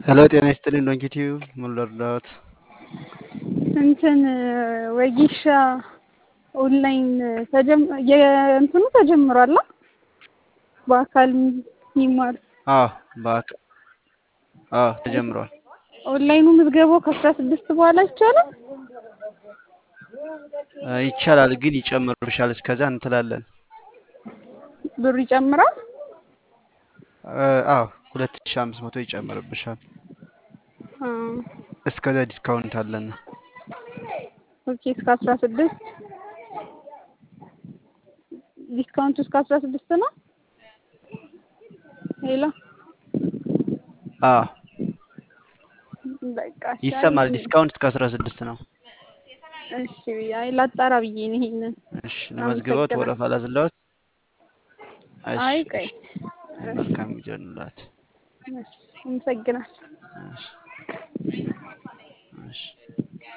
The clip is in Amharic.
ሄሎ ጤና ይስጥልኝ ዶንኪቲዩ ምን ልርዳዎት? እንትን ወጊሻ ኦንላይን የእንትኑ ተጀምሯል። በአካል የሚማር አዎ ተጀምሯል። ኦንላይኑ ምዝገባው ከ16 በኋላ ይቻላል? ይቻላል ግን ይጨምርብሻል እስከዛ እንትላለን። ብሩ ይጨምራል? አዎ 2500 ይጨምርብሻል። እስከዛ ዲስካውንት አለን። ኦኬ እስከ 16 ዲስካውንት እስከ 16 ነው። ሄሎ በቃ ይሰማል። ዲስካውንት እስከ 16 ነው። እሺ አይ ላጣራ ብዬ ነው ይሄንን። እሺ ለመዝገባው ወረፋ ላዝላዎት። አይ ቆይ መልካም ጀንላት። እሺ እንሰግናለን። እሺ